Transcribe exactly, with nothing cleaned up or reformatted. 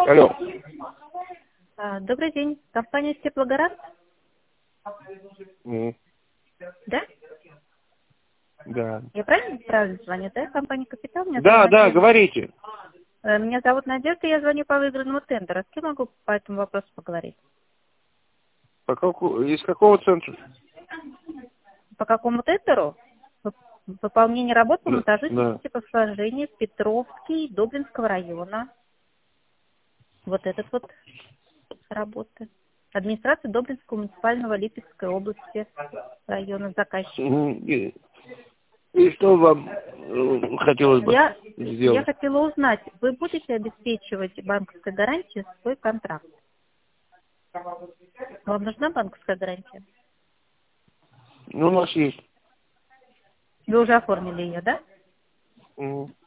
Алло. А, Добрый день. Компания Теплогарант? М, Да? Да. Я правильно правильно звоню, да? Компания Капитал. Меня зовут Да, да, Надежда. говорите. Э, Меня зовут Надежда, я звоню по выигранному тендеру. С кем могу по этому вопросу поговорить? По каку... Из какого центра? По какому тендеру? Вып- Выполнение работ по Да. монтажу Да. типа сложения Петровский, Дублинского района. Вот этот вот работы. Администрация Доблинского муниципального Липецкой области района заказчик. М, И, и что вам э, хотелось бы Я, я сделать? хотела узнать, вы будете обеспечивать банковской гарантией свой контракт? Вам нужна банковская гарантия? Ну, у нас есть. Вы уже оформили ее, да? М.